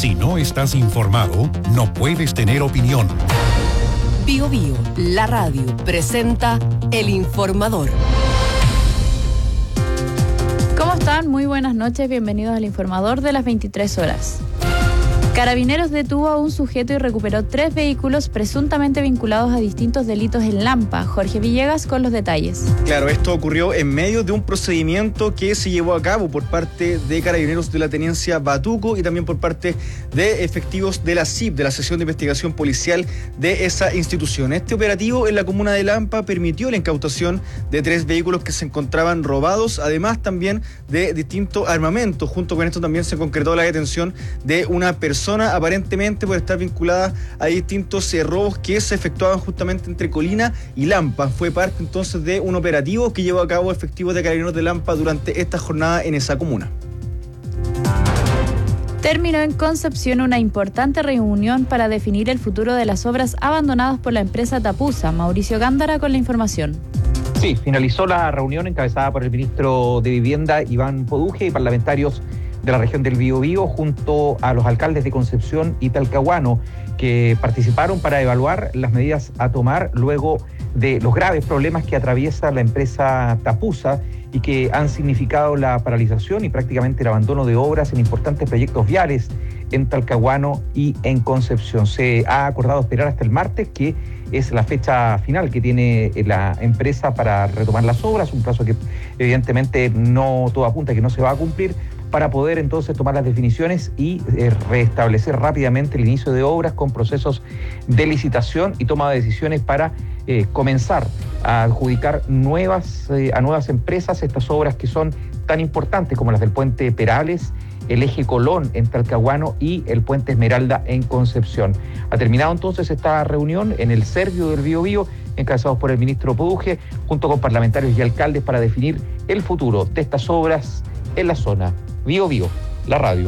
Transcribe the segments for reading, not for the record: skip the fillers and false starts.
Si no estás informado, no puedes tener opinión. Bio Bio, la radio, presenta El Informador. ¿Cómo están? Muy buenas noches, bienvenidos al Informador de las 23 horas. Carabineros detuvo a un sujeto y recuperó 3 vehículos presuntamente vinculados a distintos delitos en Lampa. Jorge Villegas con los detalles. Claro, esto ocurrió en medio de un procedimiento que se llevó a cabo por parte de Carabineros de la Tenencia Batuco y también por parte de efectivos de la SIP, de la Sección de Investigación Policial de esa institución. Este operativo en la comuna de Lampa permitió la incautación de 3 vehículos que se encontraban robados, además también de distintos armamentos. Junto con esto también se concretó la detención de una persona aparentemente por estar vinculada a distintos robos que se efectuaban justamente entre Colina y Lampa. Fue parte entonces de un operativo que llevó a cabo efectivos de Carabineros de Lampa durante esta jornada en esa comuna. Terminó en Concepción una importante reunión para definir el futuro de las obras abandonadas por la empresa Tapusa. Mauricio Gándara con la información. Sí, finalizó la reunión encabezada por el ministro de Vivienda, Iván Poduje, y parlamentarios de la región del Biobío, junto a los alcaldes de Concepción y Talcahuano, que participaron para evaluar las medidas a tomar luego de los graves problemas que atraviesa la empresa Tapusa y que han significado la paralización y prácticamente el abandono de obras en importantes proyectos viales en Talcahuano y en Concepción. Se ha acordado esperar hasta el martes, que es la fecha final que tiene la empresa para retomar las obras, un plazo que evidentemente no todo apunta a que no se va a cumplir, para poder entonces tomar las definiciones y restablecer rápidamente el inicio de obras con procesos de licitación y toma de decisiones para comenzar a adjudicar a nuevas empresas estas obras que son tan importantes como las del puente Perales, el eje Colón en Talcahuano y el puente Esmeralda en Concepción. Ha terminado entonces esta reunión en el Servio del Biobío, encabezados por el ministro Poduje, junto con parlamentarios y alcaldes para definir el futuro de estas obras en la zona. Bio Bio, la radio.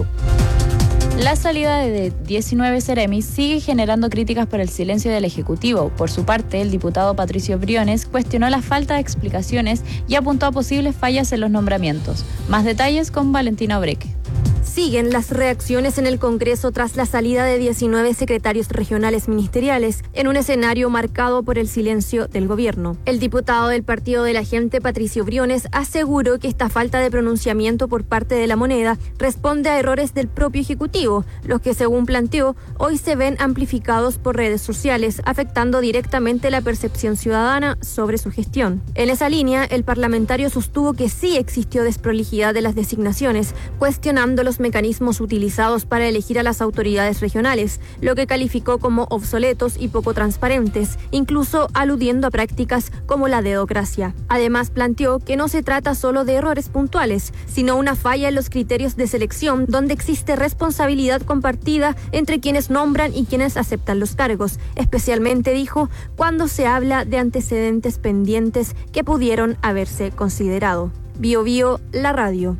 La salida de 19 Ceremis sigue generando críticas por el silencio del Ejecutivo. Por su parte, el diputado Patricio Briones cuestionó la falta de explicaciones y apuntó a posibles fallas en los nombramientos. Más detalles con Valentina Obreque. Siguen las reacciones en el Congreso tras la salida de 19 secretarios regionales ministeriales en un escenario marcado por el silencio del gobierno. El diputado del Partido de la Gente, Patricio Briones, aseguró que esta falta de pronunciamiento por parte de la moneda responde a errores del propio Ejecutivo, los que, según planteó, hoy se ven amplificados por redes sociales, afectando directamente la percepción ciudadana sobre su gestión. En esa línea, el parlamentario sostuvo que sí existió desprolijidad de las designaciones, cuestionando los mecanismos utilizados para elegir a las autoridades regionales, lo que calificó como obsoletos y poco transparentes, incluso aludiendo a prácticas como la dedocracia. Además, planteó que no se trata solo de errores puntuales, sino una falla en los criterios de selección, donde existe responsabilidad compartida entre quienes nombran y quienes aceptan los cargos, especialmente, dijo, cuando se habla de antecedentes pendientes que pudieron haberse considerado. Bio Bio, la radio.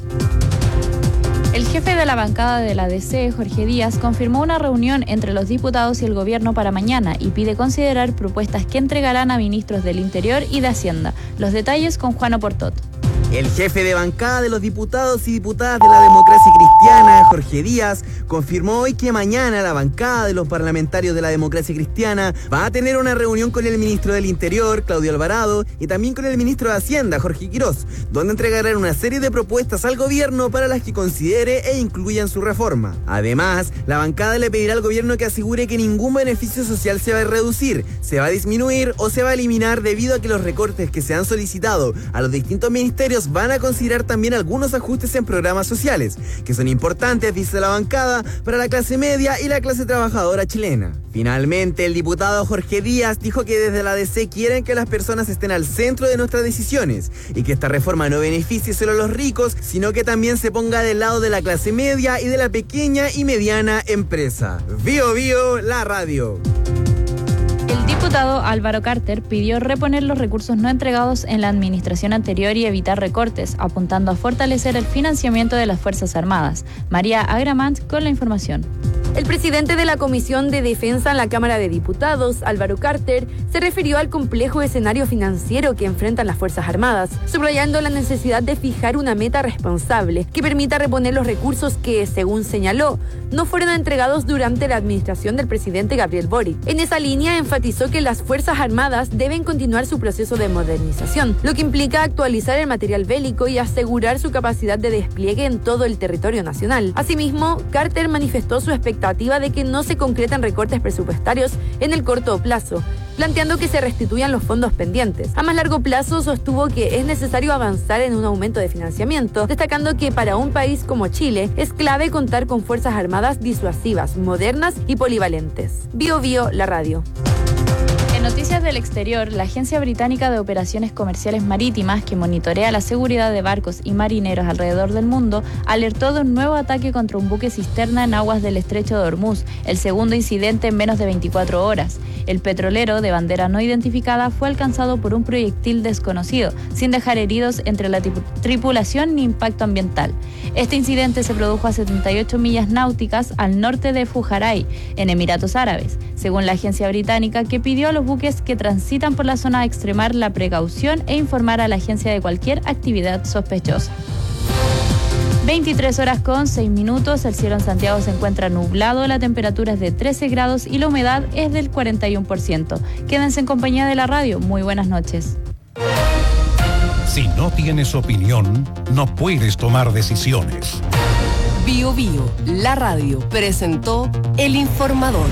El jefe de la bancada de la DC, Jorge Díaz, confirmó una reunión entre los diputados y el gobierno para mañana y pide considerar propuestas que entregarán a ministros del Interior y de Hacienda. Los detalles con Juan Oportot. El jefe de bancada de los diputados y diputadas de la Democracia Cristiana, Jorge Díaz, confirmó hoy que mañana la bancada de los parlamentarios de la Democracia Cristiana va a tener una reunión con el ministro del Interior, Claudio Alvarado, y también con el ministro de Hacienda, Jorge Quirós, donde entregarán una serie de propuestas al gobierno para las que considere e incluyan su reforma. Además, la bancada le pedirá al gobierno que asegure que ningún beneficio social se va a reducir, se va a disminuir o se va a eliminar debido a que los recortes que se han solicitado a los distintos ministerios van a considerar también algunos ajustes en programas sociales, que son importantes, dice la bancada, para la clase media y la clase trabajadora chilena. Finalmente, el diputado Jorge Díaz dijo que desde la DC quieren que las personas estén al centro de nuestras decisiones y que esta reforma no beneficie solo a los ricos, sino que también se ponga del lado de la clase media y de la pequeña y mediana empresa. Bio Bio, la radio. El diputado Álvaro Carter pidió reponer los recursos no entregados en la administración anterior y evitar recortes, apuntando a fortalecer el financiamiento de las Fuerzas Armadas. María Agramant con la información. El presidente de la Comisión de Defensa en la Cámara de Diputados, Álvaro Carter, se refirió al complejo escenario financiero que enfrentan las Fuerzas Armadas, subrayando la necesidad de fijar una meta responsable que permita reponer los recursos que, según señaló, no fueron entregados durante la administración del presidente Gabriel Boric. En esa línea enfatizó que las Fuerzas Armadas deben continuar su proceso de modernización, lo que implica actualizar el material bélico y asegurar su capacidad de despliegue en todo el territorio nacional. Asimismo, Carter manifestó su expectativa de que no se concreten recortes presupuestarios en el corto plazo, planteando que se restituyan los fondos pendientes. A más largo plazo sostuvo que es necesario avanzar en un aumento de financiamiento, destacando que para un país como Chile es clave contar con fuerzas armadas disuasivas, modernas y polivalentes. Bio Bio, la radio. En noticias del exterior, la Agencia Británica de Operaciones Comerciales Marítimas, que monitorea la seguridad de barcos y marineros alrededor del mundo, alertó de un nuevo ataque contra un buque cisterna en aguas del Estrecho de Hormuz, el segundo incidente en menos de 24 horas. El petrolero, de bandera no identificada, fue alcanzado por un proyectil desconocido, sin dejar heridos entre la tripulación ni impacto ambiental. Este incidente se produjo a 78 millas náuticas al norte de Fujairah, en Emiratos Árabes, según la agencia británica, que pidió a los buques que transitan por la zona a extremar la precaución e informar a la agencia de cualquier actividad sospechosa. 23 horas con 6 minutos, el cielo en Santiago se encuentra nublado, la temperatura es de 13 grados y la humedad es del 41%. Quédense en compañía de la radio, muy buenas noches. Si no tienes opinión, no puedes tomar decisiones. Bio Bio, la radio, presentó El Informador.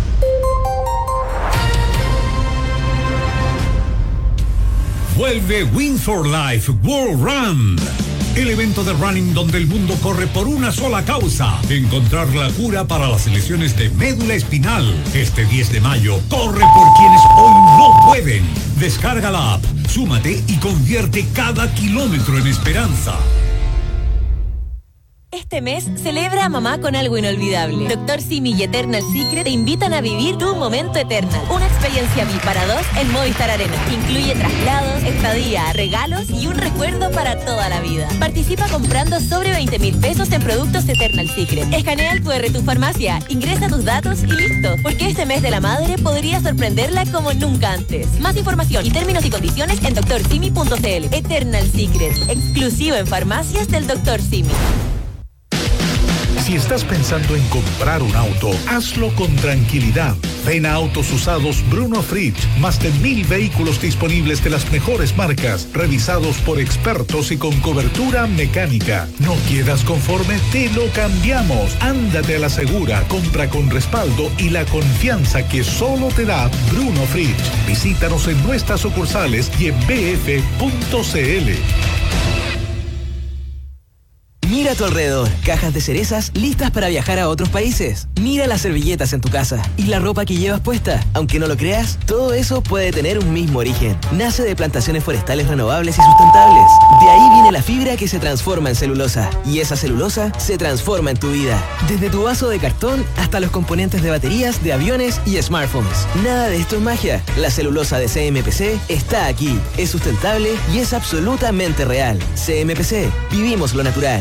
Vuelve Win for Life World Run. El evento de running donde el mundo corre por una sola causa: encontrar la cura para las lesiones de médula espinal. Este 10 de mayo, corre por quienes hoy no pueden. Descarga la app, súmate y convierte cada kilómetro en esperanza. Este mes celebra a mamá con algo inolvidable. Dr. Simi y Eternal Secret te invitan a vivir tu momento Eternal. Una experiencia VIP para dos en Movistar Arena. Incluye traslados, estadía, regalos y un recuerdo para toda la vida. Participa comprando sobre 20,000 pesos en productos Eternal Secret. Escanea el QR tu farmacia, ingresa tus datos y listo. Porque este mes de la madre podría sorprenderla como nunca antes. Más información y términos y condiciones en drsimi.cl. Eternal Secret, exclusivo en farmacias del Dr. Simi. Si estás pensando en comprar un auto, hazlo con tranquilidad. Ven a Autos Usados Bruno Fritsch. Más de 1,000 vehículos disponibles de las mejores marcas, revisados por expertos y con cobertura mecánica. ¿No quedas conforme? Te lo cambiamos. Ándate a la segura, compra con respaldo y la confianza que solo te da Bruno Fritsch. Visítanos en nuestras sucursales y en bf.cl. Mira a tu alrededor, cajas de cerezas listas para viajar a otros países. Mira las servilletas en tu casa y la ropa que llevas puesta. Aunque no lo creas, todo eso puede tener un mismo origen. Nace de plantaciones forestales renovables y sustentables. De ahí viene la fibra que se transforma en celulosa. Y esa celulosa se transforma en tu vida. Desde tu vaso de cartón hasta los componentes de baterías, de aviones y smartphones. Nada de esto es magia. La celulosa de CMPC está aquí. Es sustentable y es absolutamente real. CMPC, vivimos lo natural.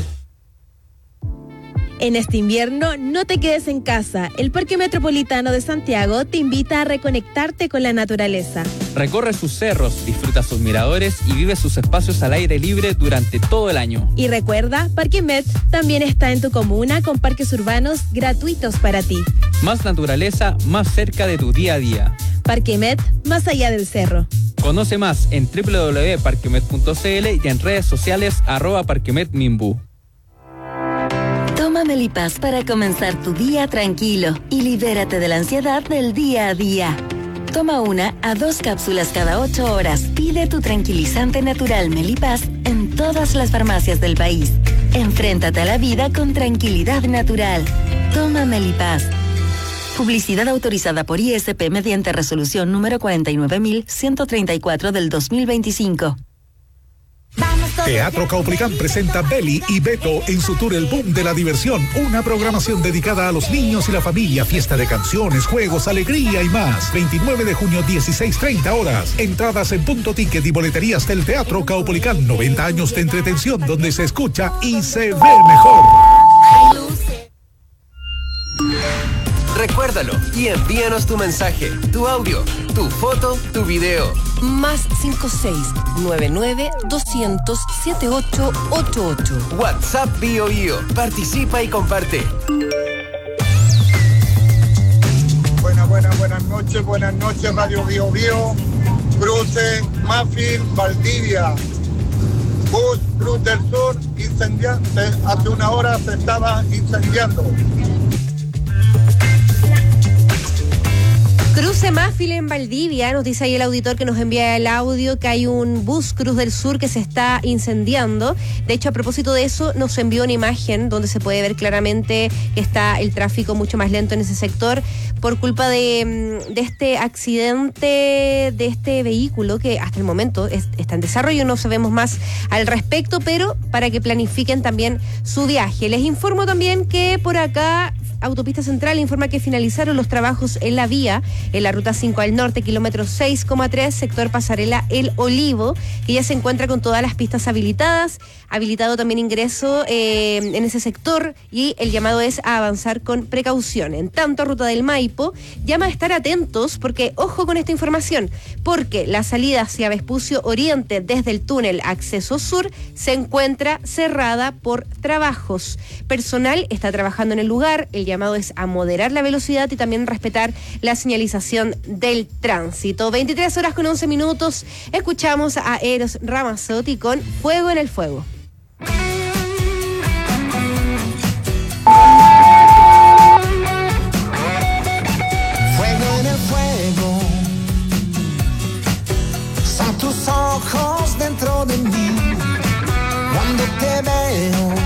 En este invierno, no te quedes en casa. El Parque Metropolitano de Santiago te invita a reconectarte con la naturaleza. Recorre sus cerros, disfruta sus miradores y vive sus espacios al aire libre durante todo el año. Y recuerda, Parque Met también está en tu comuna con parques urbanos gratuitos para ti. Más naturaleza, más cerca de tu día a día. Parque Met, más allá del cerro. Conoce más en www.parquemet.cl y en redes sociales @parquemetminbu. Toma Melipaz para comenzar tu día tranquilo y libérate de la ansiedad del día a día. Toma 1 a 2 cápsulas cada 8 horas. Pide tu tranquilizante natural Melipaz en todas las farmacias del país. Enfréntate a la vida con tranquilidad natural. Toma Melipaz. Publicidad autorizada por ISP mediante resolución número 49.134 del 2025. Teatro Caupolicán presenta Beli y Beto en su tour El Boom de la Diversión, una programación dedicada a los niños y la familia, fiesta de canciones, juegos, alegría y más. 29 de junio, 16:30 horas. Entradas en Punto Ticket y boleterías del Teatro Caupolicán. 90 años de entretención donde se escucha y se ve mejor. Recuérdalo y envíanos tu mensaje, tu audio, tu foto, tu video. Más 5699-200-7888. WhatsApp Bio Bio. Participa y comparte. Buenas noches, Radio Bio Bio. Cruce, Mafil, Valdivia. Bus Cruz del Sur, incendiante. Hace una hora se estaba incendiando. Cruce Mafil en Valdivia, nos dice ahí el auditor que nos envía el audio que hay un bus Cruz del Sur que se está incendiando. De hecho, a propósito de eso, nos envió una imagen donde se puede ver claramente que está el tráfico mucho más lento en ese sector por culpa de este accidente de este vehículo que hasta el momento está en desarrollo, no sabemos más al respecto, pero para que planifiquen también su viaje. Les informo también que por acá Autopista Central informa que finalizaron los trabajos en la vía, en la ruta 5 al norte, kilómetro 6,3, sector Pasarela El Olivo, que ya se encuentra con todas las pistas habilitadas, habilitado también ingreso en ese sector y el llamado es a avanzar con precaución. En tanto, ruta del Maipo llama a estar atentos porque, ojo con esta información, porque la salida hacia Vespucio Oriente desde el túnel acceso sur se encuentra cerrada por trabajos. Personal está trabajando en el lugar, el llamado es a moderar la velocidad y también respetar la señalización del tránsito. 23 horas con 11 minutos, escuchamos a Eros Ramazzotti con Fuego en el Fuego. Fuego en el fuego, son tus ojos dentro de mí, cuando te veo.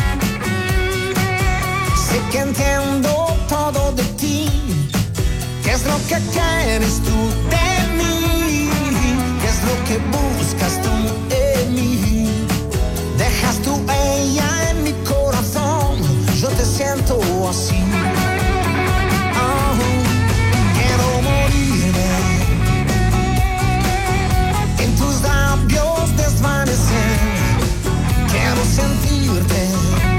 Sé que entiendo todo de ti. ¿Qué es lo que quieres tú de mí? ¿Qué es lo que buscas tú en mí? Dejas tu huella en mi corazón. Yo te siento así. Oh, quiero morirme en tus labios desvanecer. Quiero sentirte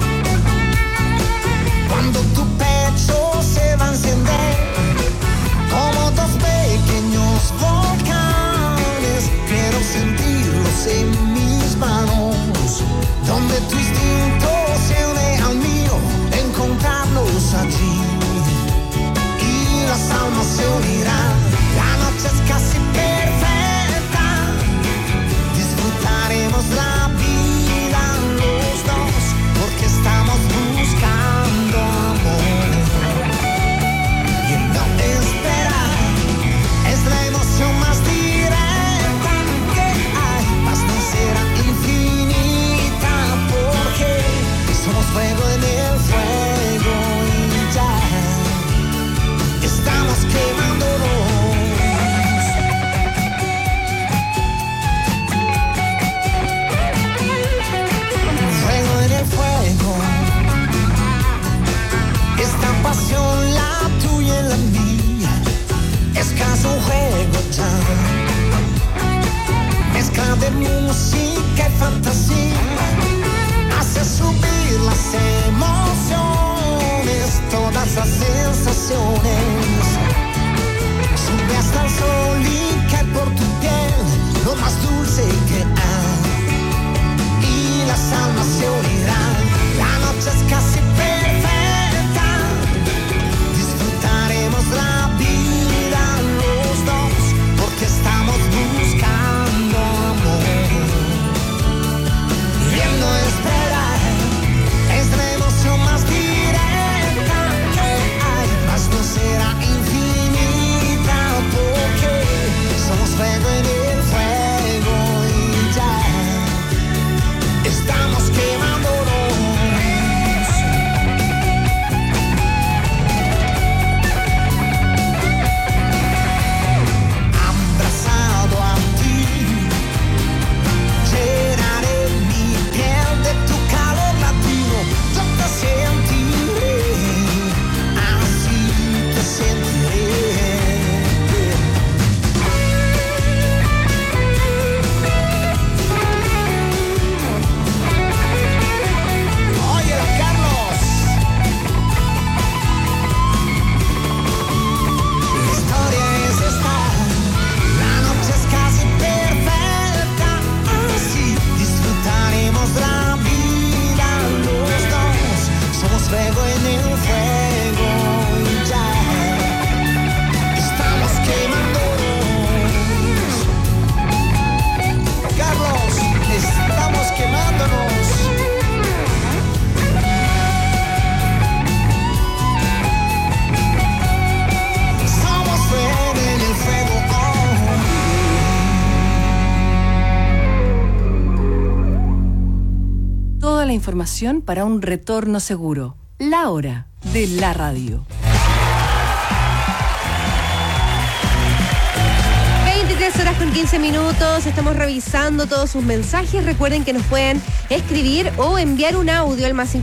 cuando tu pecho se va a encender como dos pequeños volcanes. Quiero sentirlos en mis manos, donde tu instinto se une al mío, encontrarnos allí y las almas se unirán. La noche es casi perfecta, disfrutaremos la vida los dos, porque estamos buscando amor. Y el no esperar es la emoción más directa que hay, mas no será infinita, porque somos fuego en el fuego y ya estamos quemándonos. Fuego en el fuego, esta pasión, la tuya y la mía, es casi un juego ya, mezcla de música y fantasía, hace subir las emociones, todas las sensaciones, sube hasta el sol y cae por tu piel, lo más dulce que hay, y las almas se unirán. La noche es casi perfecta, disfrutaremos la vida los dos, porque estamos buscando amor. Y el no esperar es la emoción más directa que hay, mas no será infinita, porque somos fuego en el fuego y ya estamos quemándonos. la información para un retorno seguro. La hora de la radio. 23:15. Estamos revisando todos sus mensajes. Recuerden que nos pueden escribir o enviar un audio al más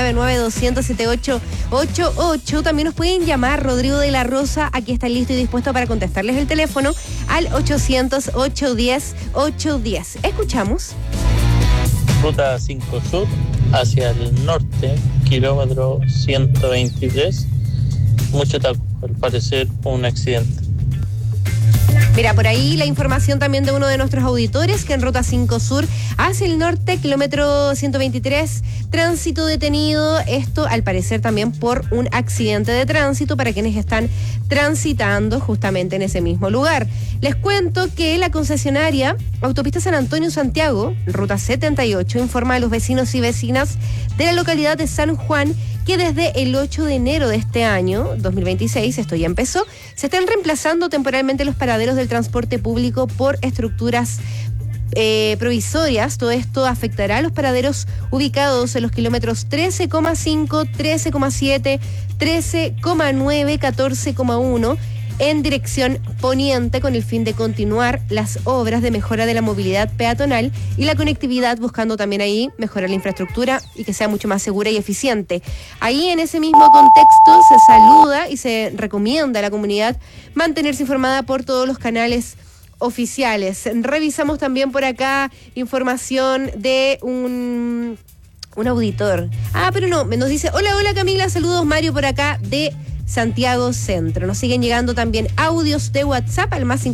569-9200-7888. También nos pueden llamar. Rodrigo de la Rosa aquí está listo y dispuesto para contestarles el teléfono al 800-810-810. Escuchamos. Ruta 5 Sur hacia el norte, kilómetro 123. Mucho taco, al parecer un accidente. Mira, por ahí la información también de uno de nuestros auditores, que en Ruta 5 Sur hacia el norte, kilómetro 123, tránsito detenido. Esto al parecer también por un accidente de tránsito para quienes están transitando justamente en ese mismo lugar. Les cuento que la concesionaria Autopista San Antonio-Santiago, Ruta 78, informa a los vecinos y vecinas de la localidad de San Juan que desde el 8 de enero de este año, 2026, esto ya empezó, se están reemplazando temporalmente los paraderos del transporte público por estructuras provisorias. Todo esto afectará a los paraderos ubicados en los kilómetros 13,5, 13,7, 13,9, 14,1 en dirección poniente, con el fin de continuar las obras de mejora de la movilidad peatonal y la conectividad, buscando también ahí mejorar la infraestructura y que sea mucho más segura y eficiente. Ahí, en ese mismo contexto, se saluda y se recomienda a la comunidad mantenerse informada por todos los canales oficiales. Revisamos también por acá información de un auditor. Pero no, nos dice: hola Camila, saludos, Mario por acá de Santiago Centro. Nos siguen llegando también audios de WhatsApp al más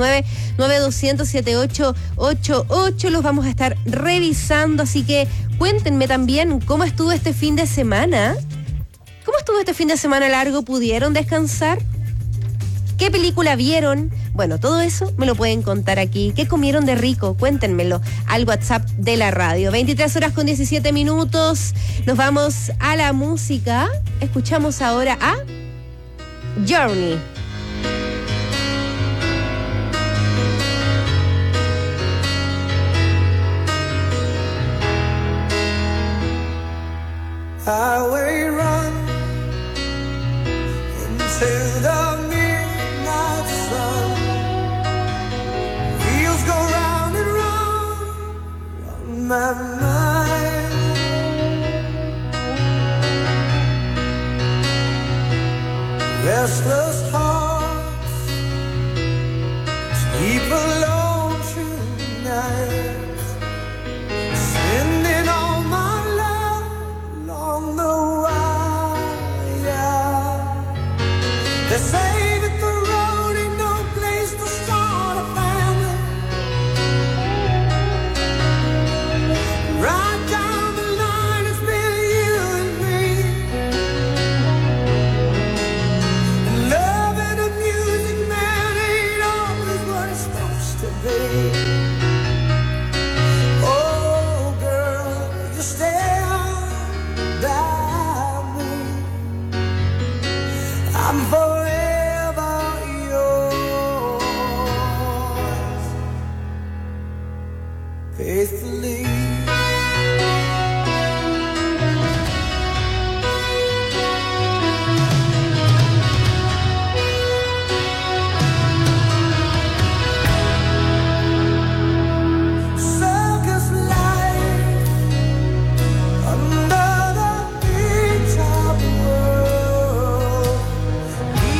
569-9200-7888. Los vamos a estar revisando, así que cuéntenme también cómo estuvo este fin de semana. ¿Cómo estuvo este fin de semana largo? ¿Pudieron descansar? ¿Qué película vieron? Bueno, todo eso me lo pueden contar aquí. ¿Qué comieron de rico? Cuéntenmelo al WhatsApp de la radio. 23:17. Nos vamos a la música. Escuchamos ahora a Journey. I will run into the midnight sun. Wheels go round and round on my mind. Restless hearts sleep alone tonight, sending all my love along the wire. They say that the road ain't no place to start a family. Right down the line, it's been you and me. Love and the music, man, ain't always what it's supposed to be. Oh, girl, you stand by me. I'm forever yours, faithfully. Circus life under the big top world. We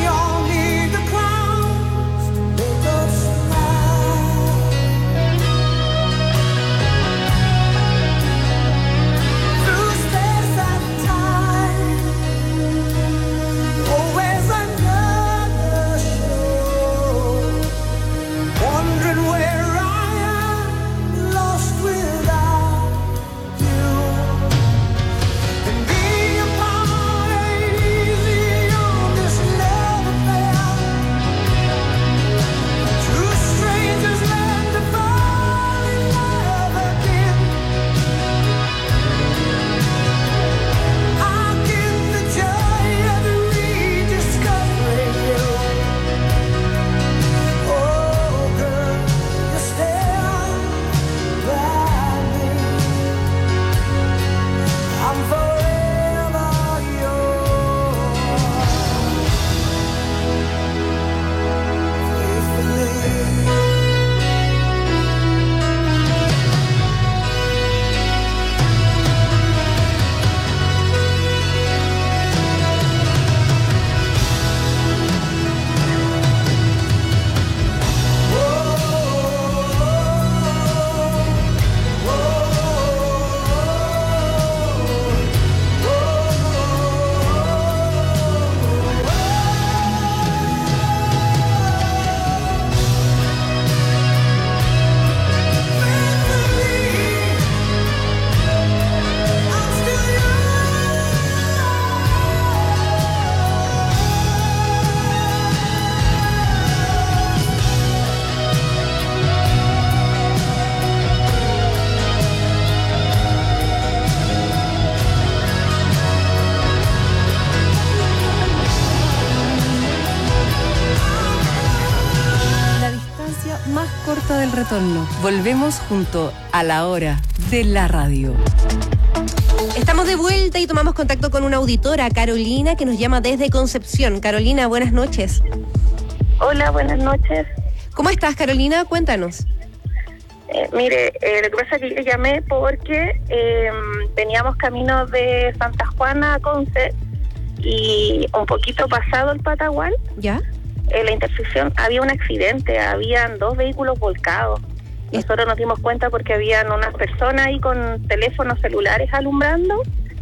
retorno. Volvemos junto a la hora de la radio. Estamos de vuelta y tomamos contacto con una auditora, Carolina, que nos llama desde Concepción. Carolina, buenas noches. Hola, buenas noches. ¿Cómo estás, Carolina? Cuéntanos. Mire, lo que pasa es que yo llamé porque veníamos camino de Santa Juana a Conce y un poquito pasado el Patagual, ¿ya? En la intersección había un accidente, habían 2 vehículos volcados. Nosotros nos dimos cuenta porque habían unas personas ahí con teléfonos celulares alumbrando,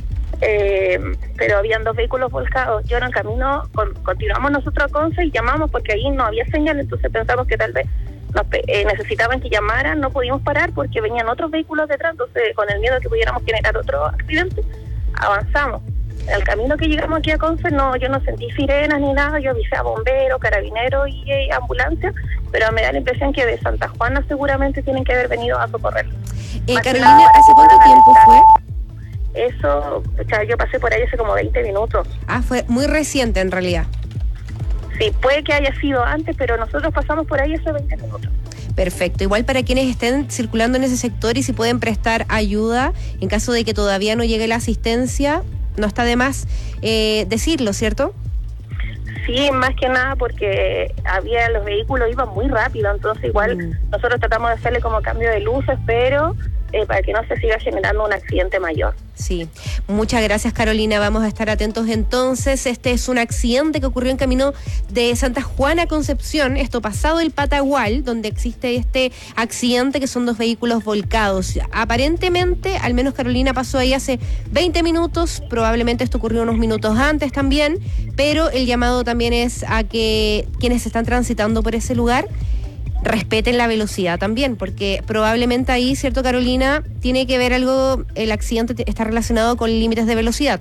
pero habían 2 vehículos volcados. Yo en el camino continuamos nosotros a Conce y llamamos porque ahí no había señal, entonces pensamos que tal vez necesitaban que llamaran, no pudimos parar porque venían otros vehículos detrás, entonces con el miedo de que pudiéramos generar otro accidente, avanzamos. En el camino que llegamos aquí a Conce, yo no sentí sirenas ni nada, yo avisé a bomberos, carabineros y ambulancia, pero me da la impresión que de Santa Juana seguramente tienen que haber venido a socorrer. Carolina, ¿hace cuánto tiempo fue? Eso, yo pasé por ahí hace como 20 minutos. Ah, fue muy reciente en realidad. Sí, puede que haya sido antes, pero nosotros pasamos por ahí hace 20 minutos. Perfecto. Igual para quienes estén circulando en ese sector y si pueden prestar ayuda en caso de que todavía no llegue la asistencia, no está de más decirlo, ¿cierto? Sí, más que nada porque los vehículos iban muy rápido, entonces igual nosotros tratamos de hacerle como cambio de luces, pero para que no se siga generando un accidente mayor. Sí, muchas gracias, Carolina, vamos a estar atentos entonces. Este es un accidente que ocurrió en camino de Santa Juana a Concepción, esto pasado el Patagual, donde existe este accidente que son 2 vehículos volcados. Aparentemente, al menos Carolina pasó ahí hace 20 minutos, probablemente esto ocurrió unos minutos antes también, pero el llamado también es a que quienes están transitando por ese lugar respeten la velocidad también, porque probablemente ahí, ¿cierto, Carolina? Tiene que ver algo, el accidente está relacionado con límites de velocidad.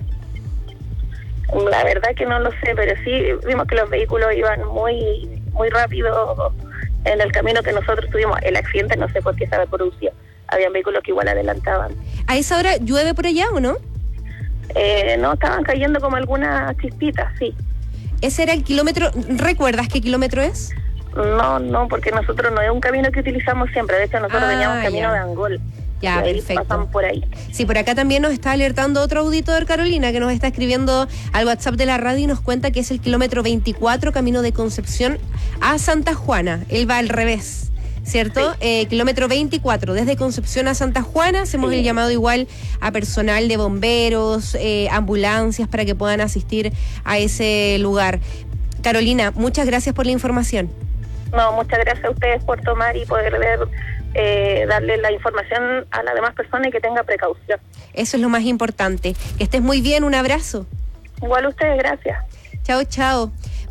La verdad que no lo sé, pero sí vimos que los vehículos iban muy muy rápido en el camino que nosotros tuvimos. El accidente no sé por qué se había producido. Habían vehículos que igual adelantaban. ¿A esa hora llueve por allá o no? No, estaban cayendo como algunas chispitas, sí. ¿Ese era el kilómetro? ¿Recuerdas qué kilómetro es? No, porque nosotros no es un camino que utilizamos siempre. De hecho, nosotros veníamos camino de Angol. Ya, ahí perfecto. Pasamos por ahí. Sí, por acá también nos está alertando otro auditor, Carolina, que nos está escribiendo al WhatsApp de la radio y nos cuenta que es el kilómetro 24, camino de Concepción a Santa Juana. Él va al revés, ¿cierto? Sí. Kilómetro 24, desde Concepción a Santa Juana. Hacemos el llamado igual a personal de bomberos, ambulancias, para que puedan asistir a ese lugar. Carolina, muchas gracias por la información. No, muchas gracias a ustedes por tomar y poder darle la información a las demás personas y que tenga precaución. Eso es lo más importante. Que estés muy bien, un abrazo. Igual a ustedes, gracias. Chao, chao.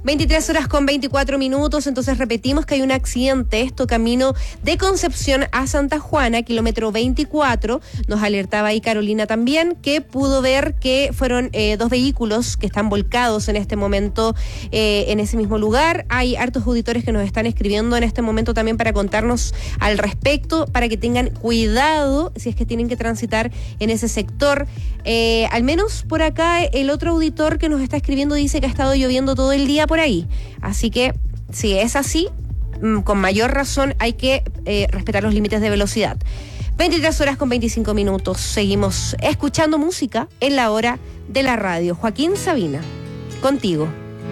23:24, entonces repetimos que hay un accidente, esto camino de Concepción a Santa Juana, kilómetro 24, nos alertaba ahí Carolina también, que pudo ver que fueron 2 vehículos que están volcados en este momento en ese mismo lugar. Hay hartos auditores que nos están escribiendo en este momento también para contarnos al respecto, para que tengan cuidado si es que tienen que transitar en ese sector. Al menos por acá el otro auditor que nos está escribiendo dice que ha estado lloviendo todo el día por ahí, así que si es así, con mayor razón hay que respetar los límites de velocidad. 23:25, seguimos escuchando música en la hora de la radio. Joaquín Sabina, contigo.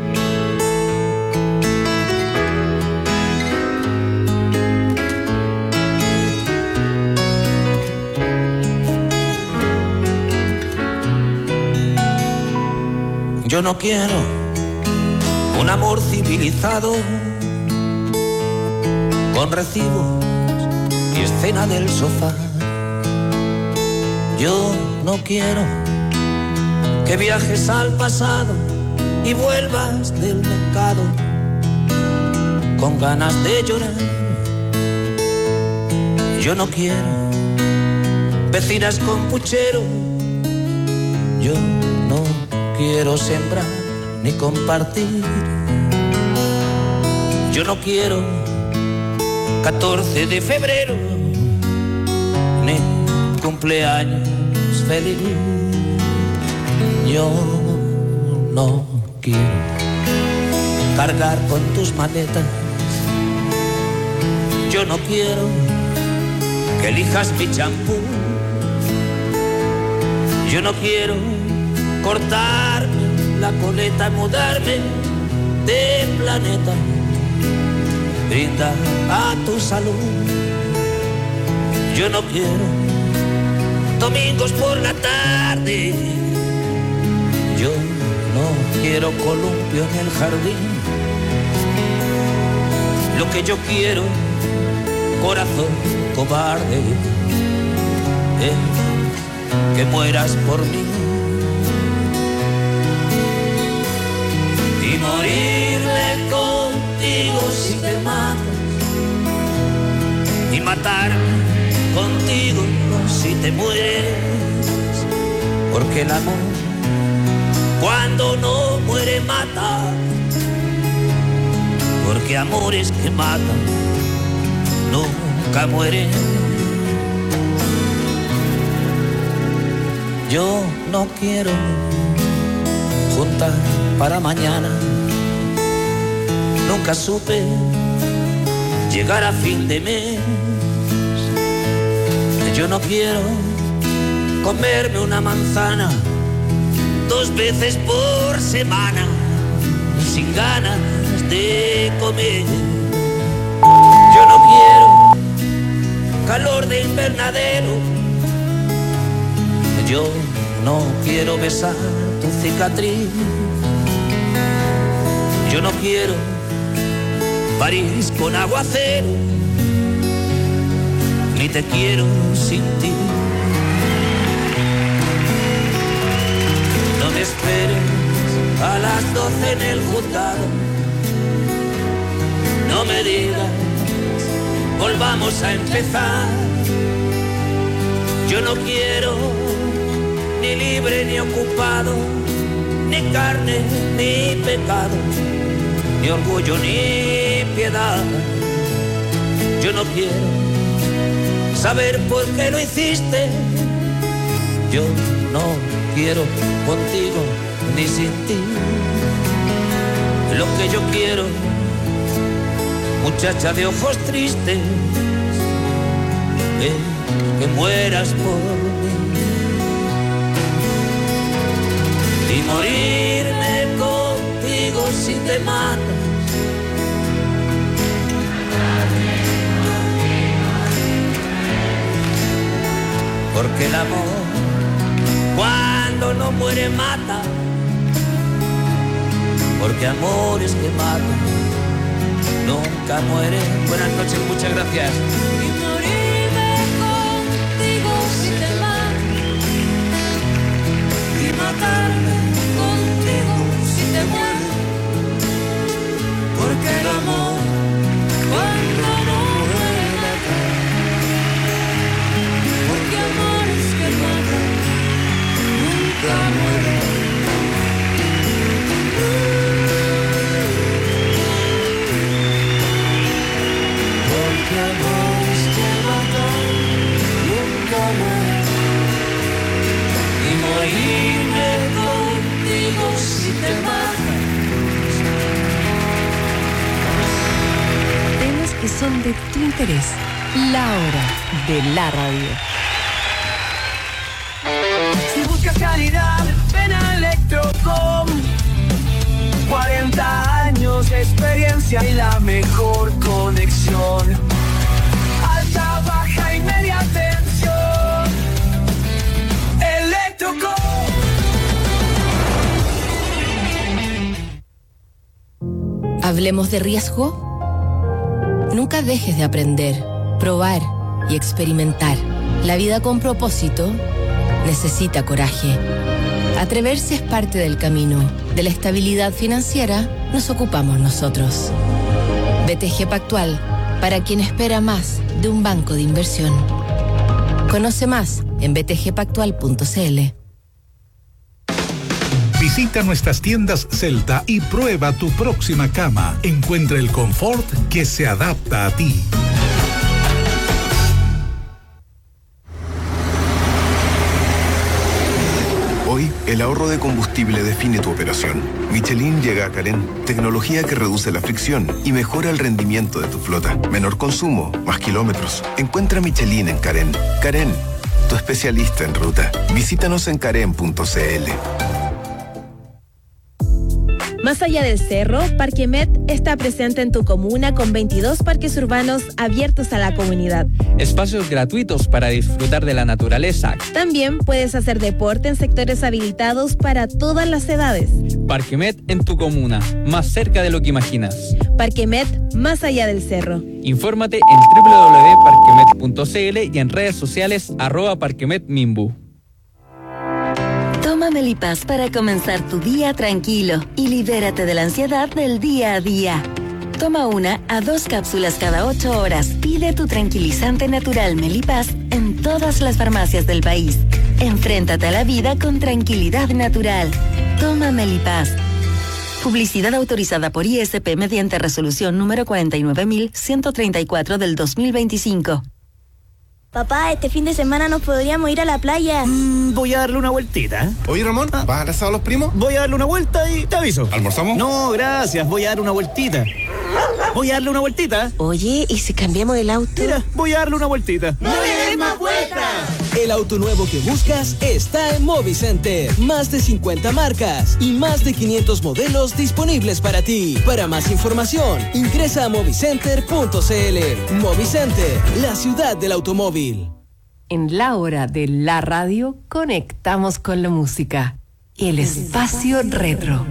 Yo no quiero un amor civilizado con recibos y escena del sofá. Yo no quiero que viajes al pasado y vuelvas del mercado con ganas de llorar. Yo no quiero vecinas con puchero. Yo no quiero sembrar ni compartir. Yo no quiero 14 de febrero ni cumpleaños feliz. Yo no quiero cargar con tus maletas Yo no quiero que elijas mi champú. Yo no quiero cortarme la coleta y mudarme de planeta. Brinda a tu salud. Yo no quiero domingos por la tarde. Yo no quiero columpio en el jardín. Lo que yo quiero, corazón cobarde, es que mueras por mí. Y morirme contigo si te matas. Y matarme contigo si te mueres. Porque el amor, cuando no muere, mata. Porque amores que matan nunca mueren. Yo no quiero juntar para mañana. Nunca supe llegar a fin de mes. Yo no quiero comerme una manzana 2 veces por semana sin ganas de comer. Yo no quiero calor de invernadero. Yo no quiero besar tu cicatriz. Yo no quiero París con aguacero. Ni te quiero sin ti. No me esperes a las 12 en el juzgado. No me digas, volvamos a empezar. Yo no quiero ni libre ni ocupado, ni carne ni pecado, ni orgullo ni piedad. Yo no quiero saber por qué lo hiciste. Yo no quiero contigo ni sin ti. Lo que yo quiero, muchacha de ojos tristes, es que mueras por mí. Y morirme contigo si te matas. Porque el amor, cuando no muere, mata. Porque amores que matan nunca mueren. Buenas noches, muchas gracias. Y morirme contigo si te matas. Y matarme contigo si te mueres. Porque el amor, cuando no muere, mata. Porque amores que matan nunca mueren. Porque amores que matan nunca mueren. Y morirme contigo si te matan. Temas que son de tu interés. La hora de la radio. Si buscas calidad, ven a Electrocom. 40 años de experiencia y la mejor conexión. Alta, baja y media tensión. Electrocom. Hablemos de riesgo. Nunca dejes de aprender, probar y experimentar. La vida con propósito necesita coraje. Atreverse es parte del camino. De la estabilidad financiera nos ocupamos nosotros. BTG Pactual, para quien espera más de un banco de inversión. Conoce más en btgpactual.cl. Visita nuestras tiendas Celta y prueba tu próxima cama. Encuentra el confort que se adapta a ti. Hoy el ahorro de combustible define tu operación. Michelin llega a Carén, tecnología que reduce la fricción y mejora el rendimiento de tu flota. Menor consumo, más kilómetros. Encuentra Michelin en Carén. Carén, tu especialista en ruta. Visítanos en carén.cl. Más allá del cerro, Parquemet está presente en tu comuna con 22 parques urbanos abiertos a la comunidad. Espacios gratuitos para disfrutar de la naturaleza. También puedes hacer deporte en sectores habilitados para todas las edades. Parquemet en tu comuna, más cerca de lo que imaginas. Parquemet, más allá del cerro. Infórmate en www.parquemet.cl y en redes sociales @parquemetmimbu. Toma Melipaz para comenzar tu día tranquilo y libérate de la ansiedad del día a día. Toma 1 a 2 cápsulas cada 8 horas. Pide tu tranquilizante natural Melipaz en todas las farmacias del país. Enfréntate a la vida con tranquilidad natural. Toma Melipaz. Publicidad autorizada por ISP mediante resolución número 49134 del 2025. Papá, este fin de semana nos podríamos ir a la playa. Voy a darle una vueltita. Oye, Ramón, ¿vas a abrazar a los primos? Voy a darle una vuelta y te aviso. ¿Almorzamos? No, gracias. Voy a darle una vueltita. Oye, ¿y si cambiamos el auto? Mira, voy a darle una vueltita. ¡No le des más vueltas! El auto nuevo que buscas está en Movicenter. Más de 50 marcas y más de 500 modelos disponibles para ti. Para más información, ingresa a movicenter.cl. Movicenter, la ciudad del automóvil. En la hora de la radio, conectamos con la música. El espacio retro.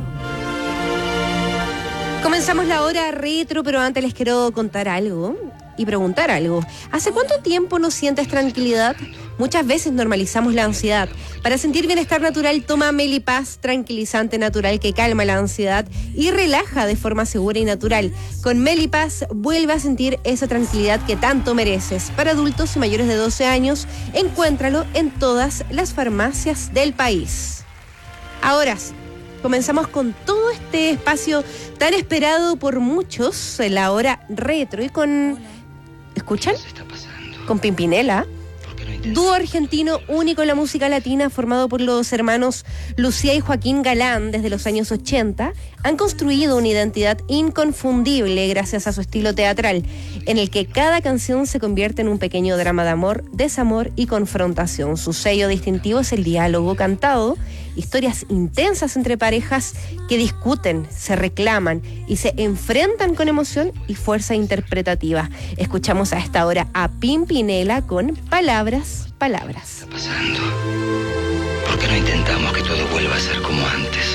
Comenzamos la hora retro, pero antes les quiero contar algo y preguntar algo. ¿Hace cuánto tiempo no sientes tranquilidad? Muchas veces normalizamos la ansiedad. Para sentir bienestar natural, toma Melipaz, tranquilizante natural que calma la ansiedad y relaja de forma segura y natural. Con Melipaz, vuelve a sentir esa tranquilidad que tanto mereces. Para adultos y mayores de 12 años, encuéntralo en todas las farmacias del país. Ahora sí, comenzamos con todo este espacio tan esperado por muchos en la hora retro y con... ¿Escuchan? Con Pimpinela. Dúo argentino único en la música latina, formado por los hermanos Lucía y Joaquín Galán desde los años 80, han construido una identidad inconfundible gracias a su estilo teatral, en el que cada canción se convierte en un pequeño drama de amor, desamor y confrontación. Su sello distintivo es el diálogo cantado, historias intensas entre parejas que discuten, se reclaman y se enfrentan con emoción y fuerza interpretativa. Escuchamos a esta hora a Pimpinela con Palabras, Palabras. ¿Qué está pasando? ¿Por qué no intentamos que todo vuelva a ser como antes?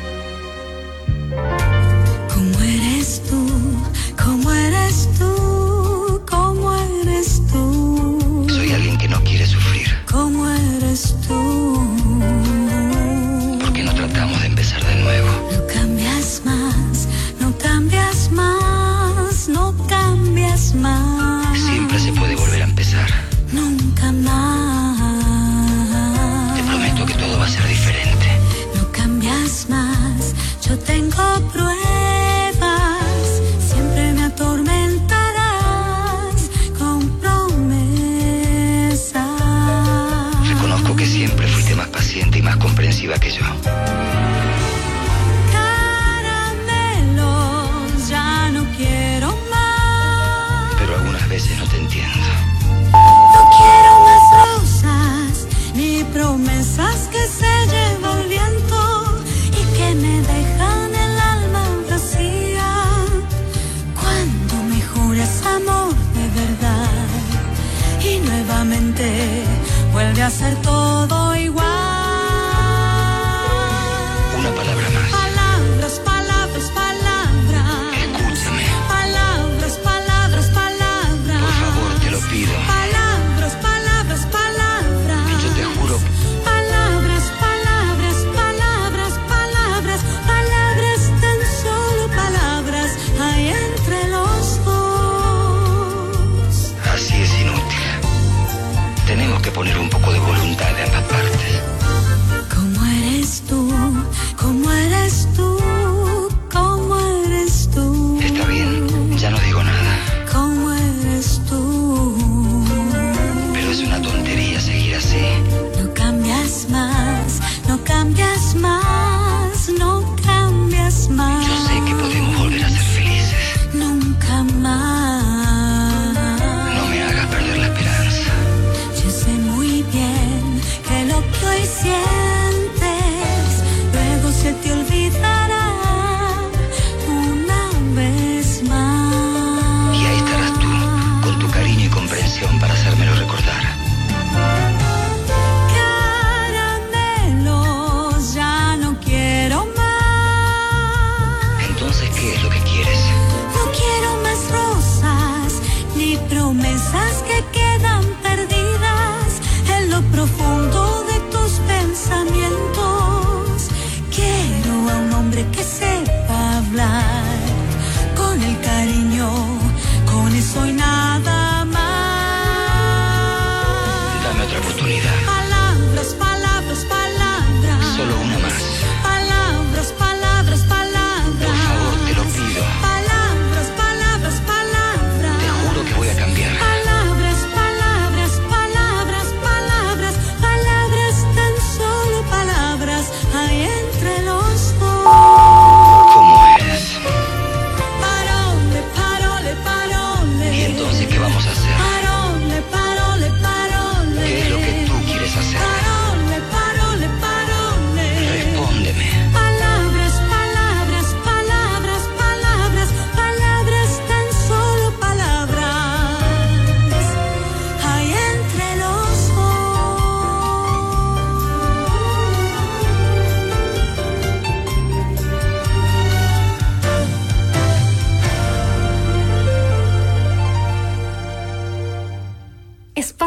¿Cómo eres tú? ¿Cómo eres tú? ¿Cómo eres tú? Soy alguien que no quiere sufrir. ¿Cómo eres tú? ¿Por qué no tratamos de empezar de nuevo? No cambias más, no cambias más, no cambias más. Siempre se puede volver a empezar. Nunca más. Te prometo que todo va a ser diferente. No cambias más, yo tengo pruebas. Siempre me atormentarás con promesas. Reconozco que siempre fuiste más paciente y más comprensiva que yo. Caramelos, ya no quiero más. Pero algunas veces no te entiendo. No quiero más rosas, ni promesas que se lleva el viento y que me dejan el alma vacía. Cuando me juras amor de verdad y nuevamente vuelve a ser todo igual. Una palabra más. Palabras, palabras, palabras. Escúchame. Palabras, palabras, palabras. Por favor, te lo pido. Palabras, palabras, palabras. Y yo te juro. Palabras, palabras, palabras, palabras, palabras, tan solo palabras hay entre los dos. Así es inútil. Tenemos que poner un poco de voluntad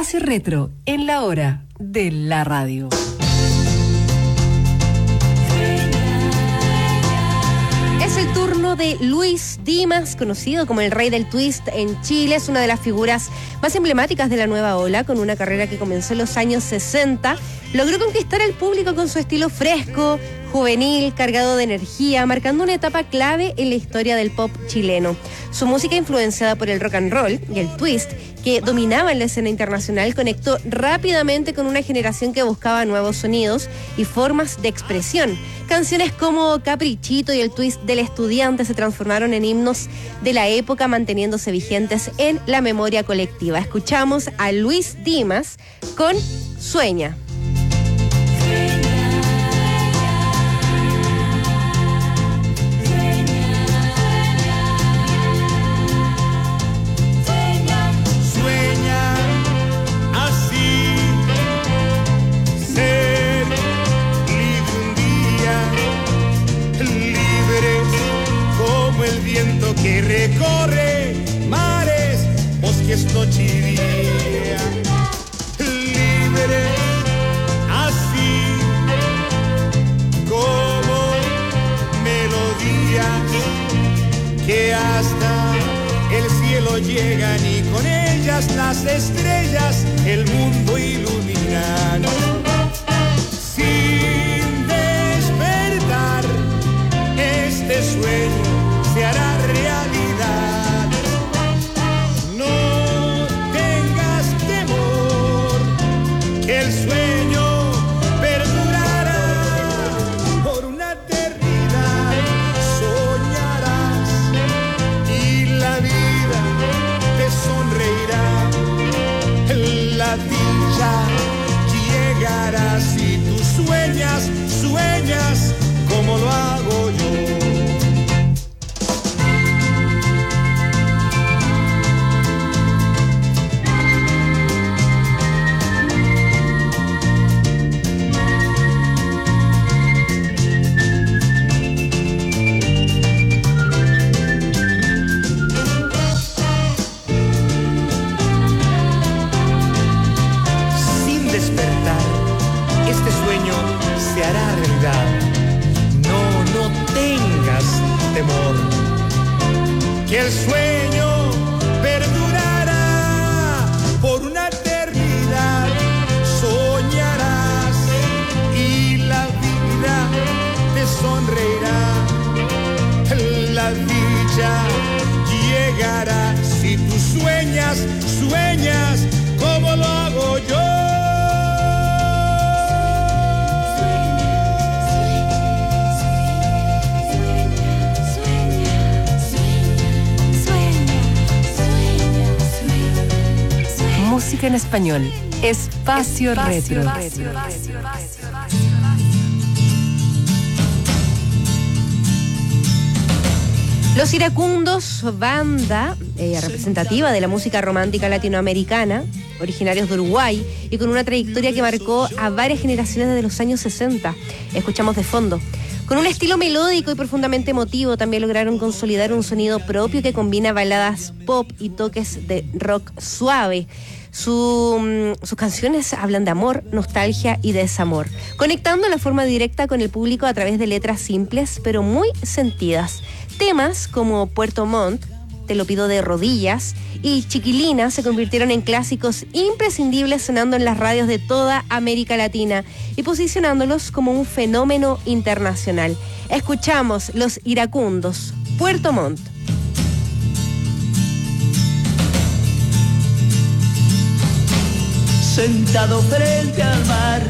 Espacio Retro en la hora de la radio. Es el turno de Luis Dimas, conocido como el rey del twist en Chile. Es una de las figuras más emblemáticas de la nueva ola, con una carrera que comenzó en los años 60. Logró conquistar al público con su estilo fresco, juvenil, cargado de energía, marcando una etapa clave en la historia del pop chileno. Su música, influenciada por el rock and roll y el twist, que dominaba en la escena internacional, conectó rápidamente con una generación que buscaba nuevos sonidos y formas de expresión. Canciones como Caprichito y el twist del estudiante se transformaron en himnos de la época, manteniéndose vigentes en la memoria colectiva. Escuchamos a Luis Dimas con Sueña. Que recorre mares, bosques, noche y día, libre, así como melodías que hasta el cielo llegan y con ellas las estrellas el mundo iluminan. Sin despertar, este sueño se hará realidad. No tengas temor, que el sueño perdurará por una eternidad. Soñarás y la vida te sonreirá. La dicha llegará si tú sueñas, sueñas como lo hago yo. Se hará realidad. No tengas temor, que el sueño perdurará por una eternidad. Soñarás y la vida te sonreirá. La dicha llegará si tú sueñas, sueñas como lo hago yo. Música en español. Espacio Retro. Los Iracundos, banda representativa de la música romántica latinoamericana, originarios de Uruguay y con una trayectoria que marcó a varias generaciones de los años 60. Escuchamos de fondo. Con un estilo melódico y profundamente emotivo, también lograron consolidar un sonido propio que combina baladas pop y toques de rock suave. Sus canciones hablan de amor, nostalgia y desamor, conectando de forma directa con el público a través de letras simples pero muy sentidas. Temas como Puerto Montt, Te lo pido de rodillas y Chiquilina se convirtieron en clásicos imprescindibles, sonando en las radios de toda América Latina y posicionándolos como un fenómeno internacional. Escuchamos Los Iracundos, Puerto Montt. Sentado frente al mar,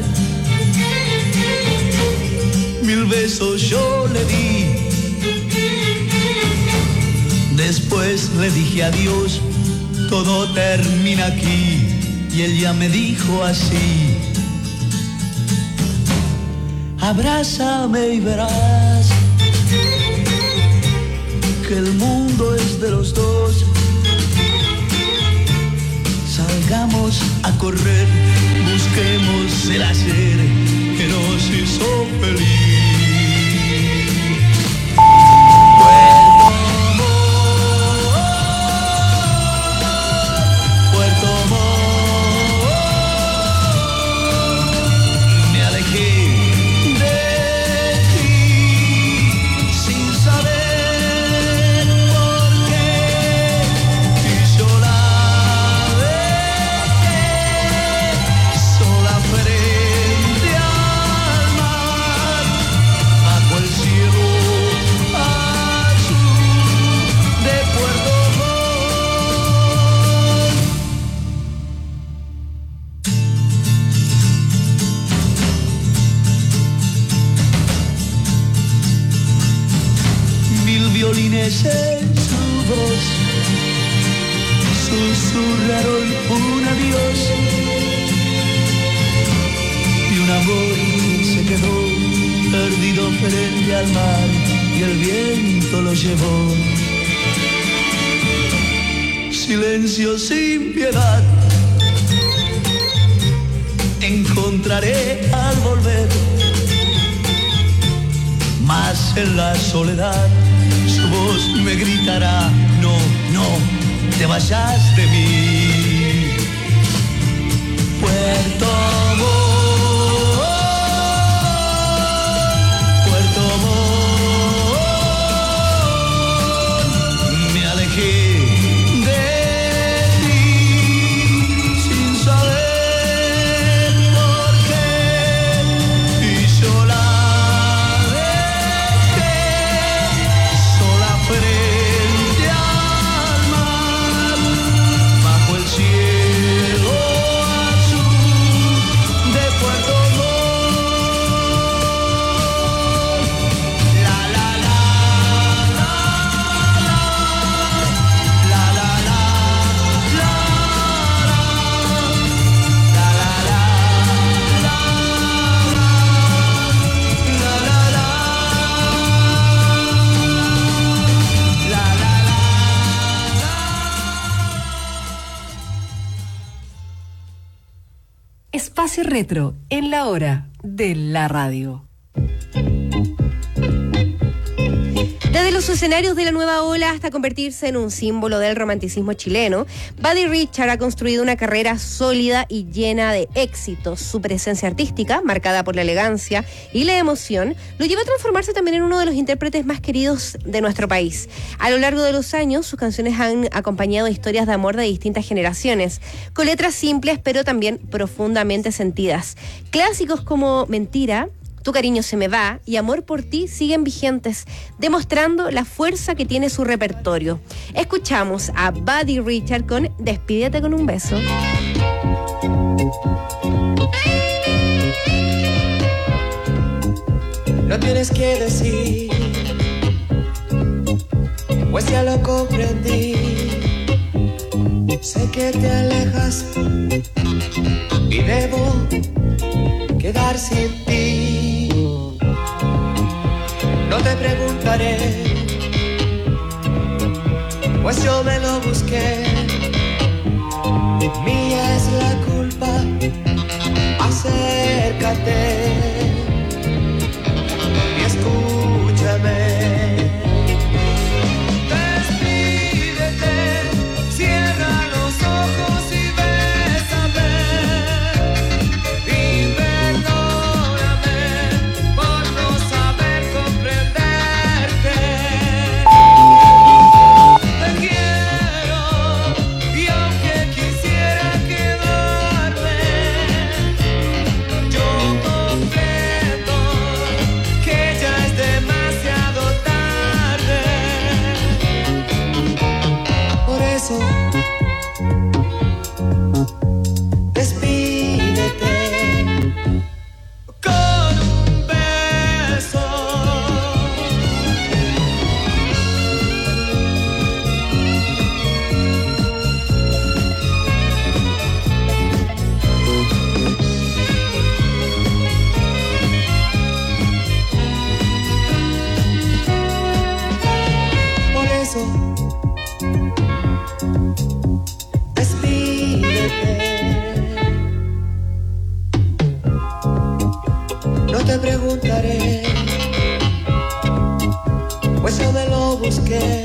1000 besos yo le di. Después le dije adiós, todo termina aquí. Y ella me dijo así: abrázame y verás que el mundo es de los dos. Salgamos a correr, busquemos el hacer que nos hizo feliz. Puerto Montt, estremece su voz. Susurraron un adiós y un amor se quedó perdido frente al mar y el viento lo llevó. Silencio sin piedad encontraré al volver, mas en la soledad su voz me gritará: no, no te vayas de mí. Puerto Montt, Puerto Montt, me alejé de ti sin saber por qué y yo la dejé sola frente al mar, bajo el cielo azul de Puerto Montt. La la la la la la la la Espacio Retro en la hora de la radio. Desde los escenarios de la nueva ola hasta convertirse en un símbolo del romanticismo chileno, Buddy Richard ha construido una carrera sólida y llena de éxitos. Su presencia artística, marcada por la elegancia y la emoción, lo lleva a transformarse también en uno de los intérpretes más queridos de nuestro país. A lo largo de los años, sus canciones han acompañado historias de amor de distintas generaciones, con letras simples pero también profundamente sentidas. Clásicos como Mentira, Tu cariño se me va y Amor por ti siguen vigentes, demostrando la fuerza que tiene su repertorio. Escuchamos a Buddy Richard con Despídete con un beso. No tienes que decir, pues ya lo comprendí. Sé que te alejas y debo quedar sin ti. No te preguntaré, pues yo me lo busqué. Mía es la culpa, acércate y escúchame. Despídete, cierra los ojos y bésame. Y perdóname por no saber comprenderte. Te quiero y aunque quisiera quedarme, yo comprendo que ya es demasiado tarde. Por eso despídete con un beso. Por eso despídete. No te preguntaré, pues yo me lo busqué.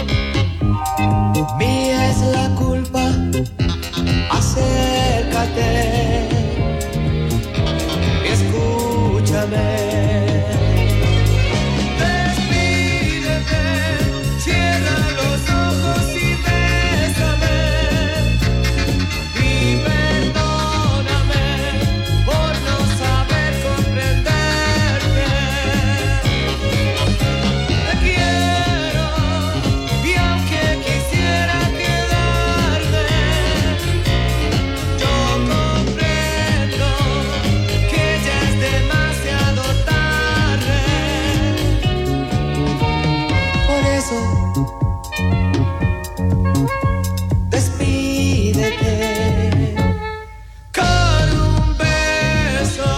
Mía es la culpa, acércate y escúchame. Despídete, cierra los ojos y bésame. Y perdóname por no saber comprenderte. Te quiero y aunque quisiera quedarme, yo comprendo Despídete con un beso.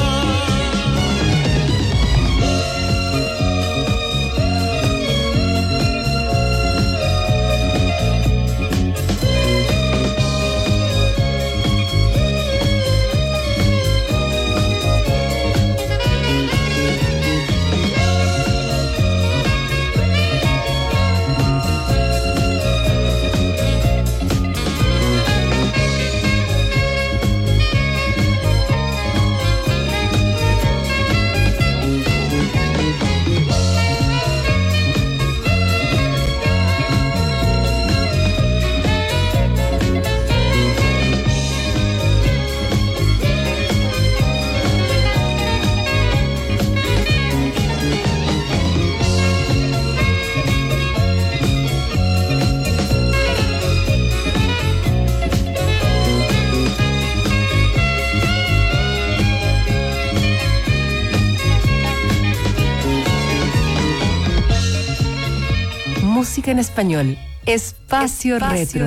Música en español. Espacio Retro.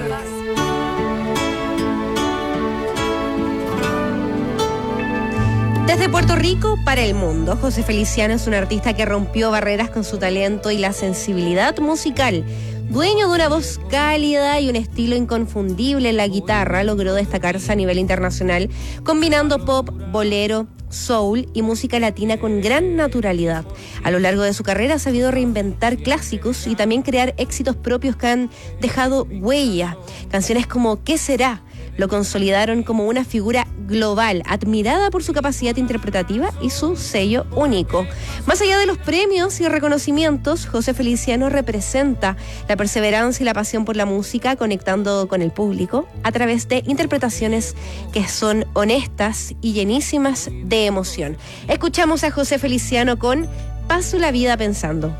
Desde Puerto Rico para el mundo, José Feliciano es un artista que rompió barreras con su talento y la sensibilidad musical. Dueño de una voz cálida y un estilo inconfundible en la guitarra, logró destacarse a nivel internacional, combinando pop, bolero, soul y música latina con gran naturalidad. A lo largo de su carrera ha sabido reinventar clásicos y también crear éxitos propios que han dejado huella. Canciones como ¿Qué será? Lo consolidaron como una figura global, admirada por su capacidad interpretativa y su sello único. Más allá de los premios y reconocimientos, José Feliciano representa la perseverancia y la pasión por la música, conectando con el público a través de interpretaciones que son honestas y llenísimas de emoción. Escuchamos a José Feliciano con Paso la vida pensando.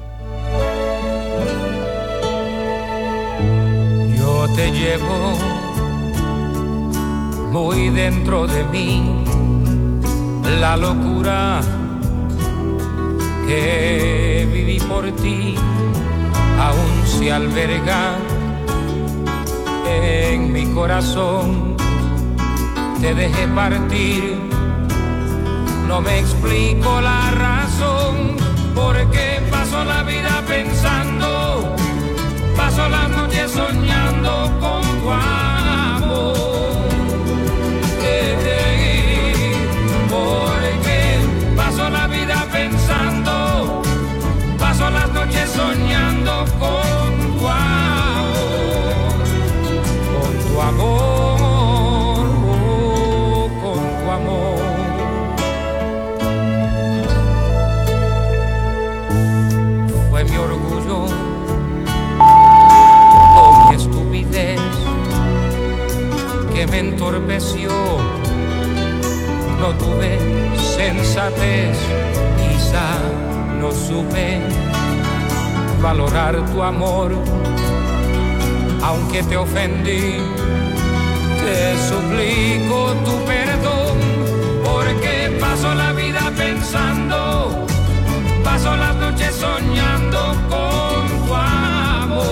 Yo te llevo muy dentro de mí, la locura que viví por ti aún se alberga en mi corazón. Te dejé partir, no me explico la razón, porque paso la vida pensando, paso las noches soñando con tu amor. Porque paso la vida pensando, paso las noches soñando con tu amor, con tu amor, con tu amor. Fue mi orgullo o mi estupidez que me entorpeció. No tuve sensatez, quizá no supe valorar tu amor. Aunque te ofendí, te suplico tu perdón, porque paso la vida pensando, paso las noches soñando con tu amor.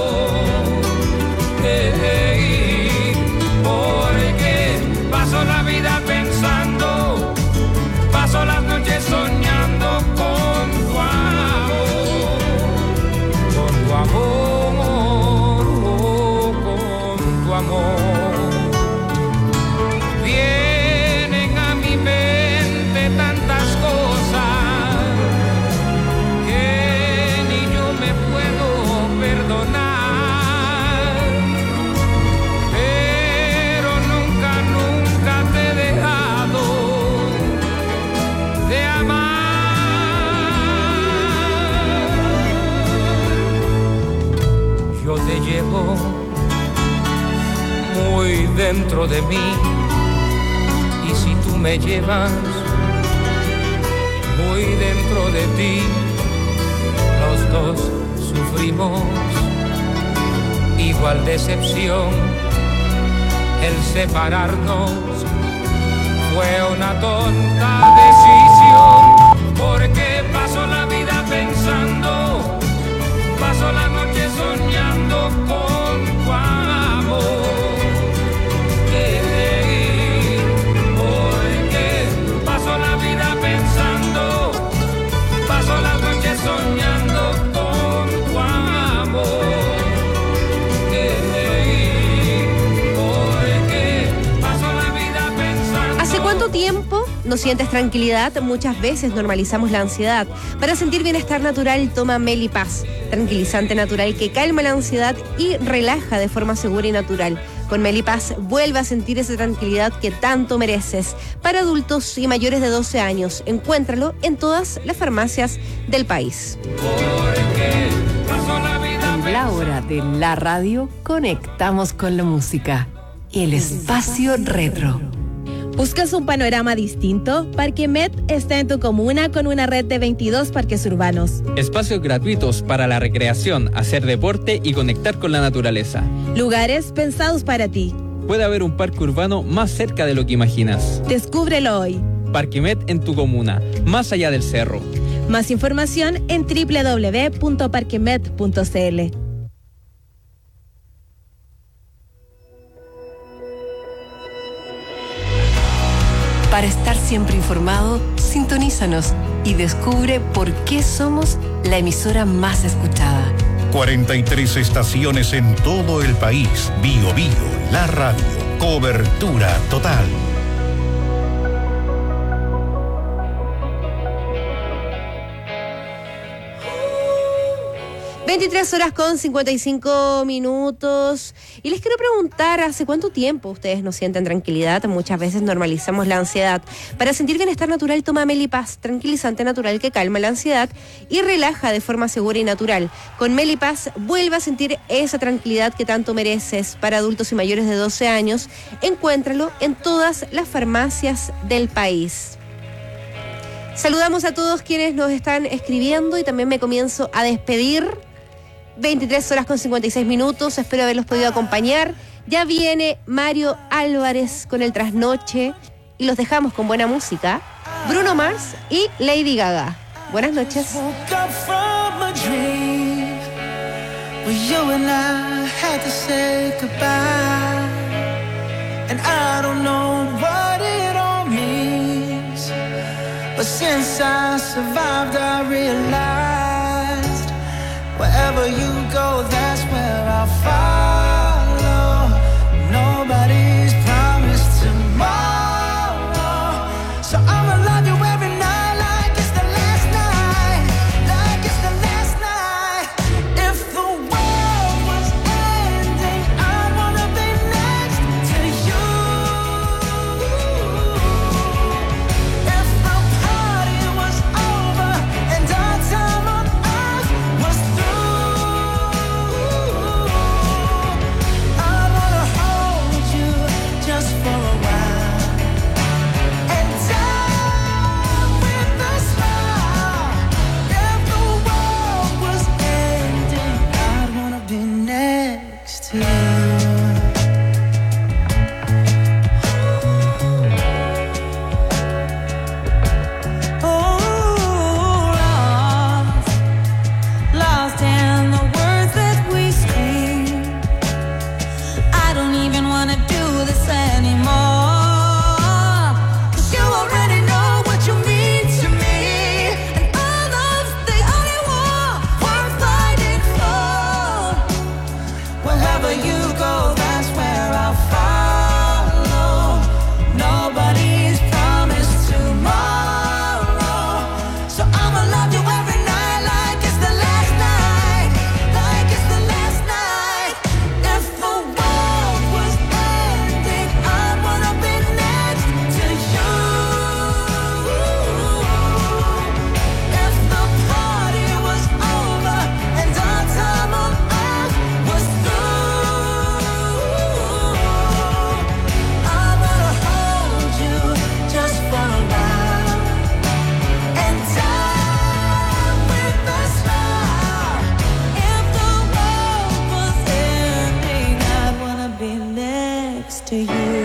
Porque paso la vida pensando, paso las noches soñando con tu amor, con tu amor, con tu amor. Vienen a mi mente tantas cosas que ni yo me puedo perdonar. Te llevo muy dentro de mí, y si tú me llevas muy dentro de ti, los dos sufrimos igual decepción. El separarnos fue una tonta decisión, porque paso la vida pensando, paso la noche no sientes tranquilidad, muchas veces normalizamos la ansiedad. Para sentir bienestar natural, toma Melipaz, tranquilizante natural que calma la ansiedad y relaja de forma segura y natural. Con Melipaz vuelve a sentir esa tranquilidad que tanto mereces. Para adultos y mayores de 12 años, encuéntralo en todas las farmacias del país. En la hora de la radio, conectamos con la música. El espacio retro. ¿Buscas un panorama distinto? Parque Met está en tu comuna con una red de 22 parques urbanos. Espacios gratuitos para la recreación, hacer deporte y conectar con la naturaleza. Lugares pensados para ti. Puede haber un parque urbano más cerca de lo que imaginas. Descúbrelo hoy. Parque Met en tu comuna, más allá del cerro. Más información en www.parquemet.cl. Para estar siempre informado, sintonízanos y descubre por qué somos la emisora más escuchada. 43 estaciones en todo el país. Bio Bio, la radio. Cobertura total. 23 horas con 55 minutos. Y les quiero preguntar, ¿hace cuánto tiempo ustedes no sienten tranquilidad? Muchas veces normalizamos la ansiedad. Para sentir bienestar natural, toma Melipaz, tranquilizante natural que calma la ansiedad y relaja de forma segura y natural. Con Melipaz, vuelve a sentir esa tranquilidad que tanto mereces. Para adultos y mayores de 12 años, encuéntralo en todas las farmacias del país. Saludamos a todos quienes nos están escribiendo y también me comienzo a despedir. 23 horas con 56 minutos, espero haberlos podido acompañar. Ya viene Mario Álvarez con el trasnoche y los dejamos con buena música. Bruno Mars y Lady Gaga. Buenas noches. But since I survived, I realized wherever you go, that's where I'll follow. Nobody's promised tomorrow, so I'ma love you every night like it's the last night, like it's the last night. If the world was ending, I wanna be next to you. To you.